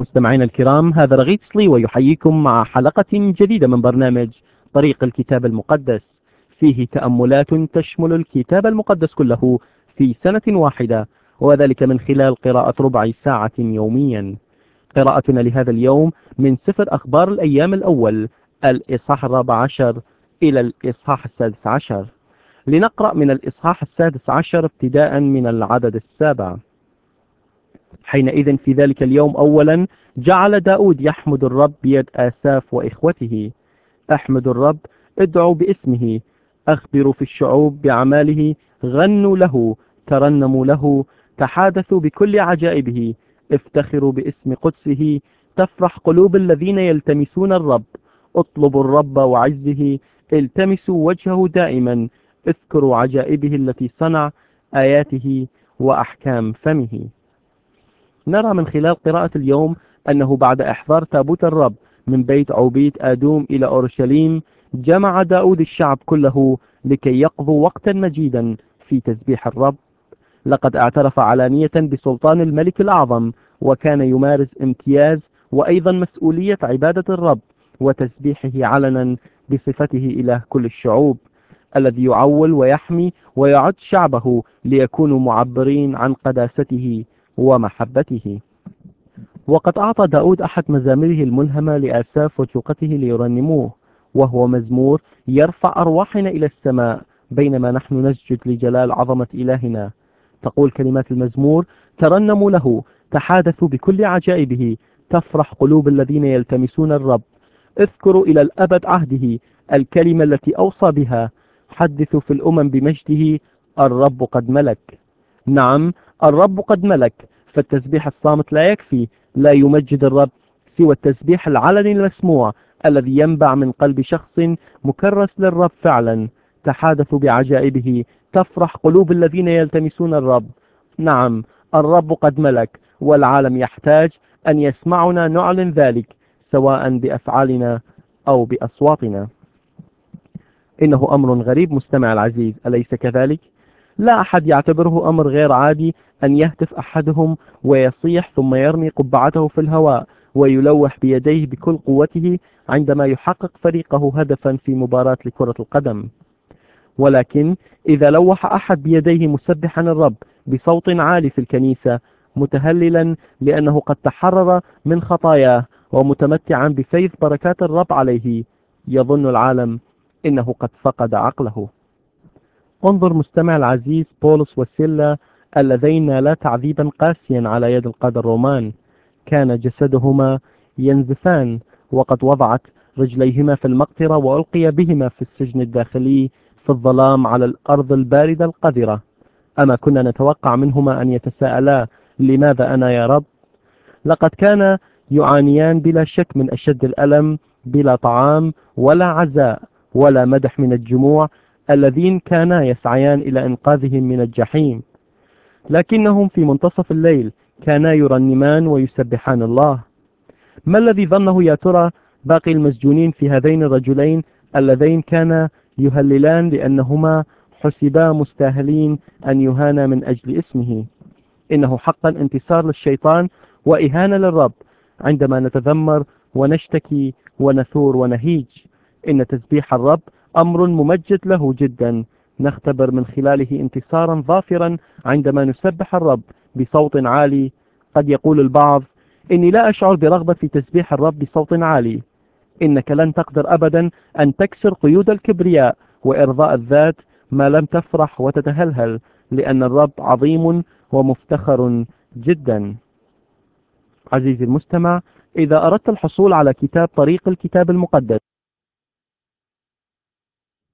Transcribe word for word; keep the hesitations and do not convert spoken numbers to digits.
مستمعينا الكرام، هذا رغيد صلي ويحييكم مع حلقة جديدة من برنامج طريق الكتاب المقدس، فيه تأملات تشمل الكتاب المقدس كله في سنة واحدة، وذلك من خلال قراءة ربع ساعة يوميا. قراءتنا لهذا اليوم من سفر أخبار الأيام الأول، الإصحاح الرابع عشر إلى الإصحاح السادس عشر. لنقرأ من الإصحاح السادس عشر ابتداء من العدد السابع. حينئذ في ذلك اليوم أولا جعل داود يحمد الرب بيد آساف وإخوته. أحمد الرب، ادعوا باسمه، أخبروا في الشعوب بأعماله، غنوا له، ترنموا له، تحادثوا بكل عجائبه، افتخروا باسم قدسه، تفرح قلوب الذين يلتمسون الرب. اطلبوا الرب وعزه، التمسوا وجهه دائما، اذكروا عجائبه التي صنع، آياته وأحكام فمه. نرى من خلال قراءة اليوم أنه بعد إحضار تابوت الرب من بيت عوبيت آدوم إلى أورشليم، جمع داود الشعب كله لكي يقضوا وقتا مجيدا في تسبيح الرب. لقد اعترف علانية بسلطان الملك الأعظم، وكان يمارس امتياز وأيضا مسؤولية عبادة الرب وتسبيحه علنا بصفته إله كل الشعوب، الذي يعول ويحمي ويعد شعبه ليكونوا معبرين عن قداسته ومحبته. وقد أعطى داود أحد مزاميره الملهمة لآساف وشوقته ليرنموه، وهو مزمور يرفع أرواحنا إلى السماء بينما نحن نسجد لجلال عظمة إلهنا. تقول كلمات المزمور: ترنموا له، تحادثوا بكل عجائبه، تفرح قلوب الذين يلتمسون الرب، اذكروا إلى الأبد عهده، الكلمة التي أوصى بها، حدثوا في الأمم بمجده، الرب قد ملك. نعم، الرب قد ملك، فالتسبيح الصامت لا يكفي، لا يمجد الرب سوى التسبيح العلني المسموع الذي ينبع من قلب شخص مكرس للرب فعلا. تحادثوا بعجائبه، تفرح قلوب الذين يلتمسون الرب. نعم، الرب قد ملك، والعالم يحتاج أن يسمعنا نعلن ذلك، سواء بأفعالنا أو بأصواتنا. إنه أمر غريب مستمع العزيز، أليس كذلك؟ لا أحد يعتبره أمر غير عادي أن يهتف أحدهم ويصيح ثم يرمي قبعته في الهواء ويلوح بيديه بكل قوته عندما يحقق فريقه هدفا في مباراة لكرة القدم. ولكن إذا لوح أحد بيديه مسبحا الرب بصوت عالي في الكنيسة، متهللا لأنه قد تحرر من خطاياه ومتمتعا بفيض بركات الرب عليه، يظن العالم إنه قد فقد عقله. انظر مستمع العزيز بولس وسيلا اللذين نالا تعذيبا قاسيا على يد القادة الرومان، كان جسدهما ينزفان، وقد وضعت رجليهما في المقطرة وألقي بهما في السجن الداخلي في الظلام على الأرض الباردة القذرة. أما كنا نتوقع منهما أن يتساءلا: لماذا أنا يا رب؟ لقد كان يعانيان بلا شك من أشد الألم، بلا طعام ولا عزاء ولا مدح من الجموع الذين كانا يسعيان إلى إنقاذهم من الجحيم، لكنهم في منتصف الليل كانا يرنمان ويسبحان الله. ما الذي ظنه يا ترى باقي المسجونين في هذين الرجلين اللذين كانا يهللان لأنهما حسبا مستاهلين أن يهانا من أجل اسمه؟ إنه حقا انتصار للشيطان وإهانة للرب عندما نتذمر ونشتكي ونثور ونهيج. إن تسبيح الرب أمر ممجد له جدا، نختبر من خلاله انتصارا ظافرا عندما نسبح الرب بصوت عالي. قد يقول البعض: إني لا أشعر برغبة في تسبيح الرب بصوت عالي. إنك لن تقدر أبدا أن تكسر قيود الكبرياء وإرضاء الذات ما لم تفرح وتتهلهل، لأن الرب عظيم ومفتخر جدا. عزيزي المستمع، إذا أردت الحصول على كتاب طريق الكتاب المقدس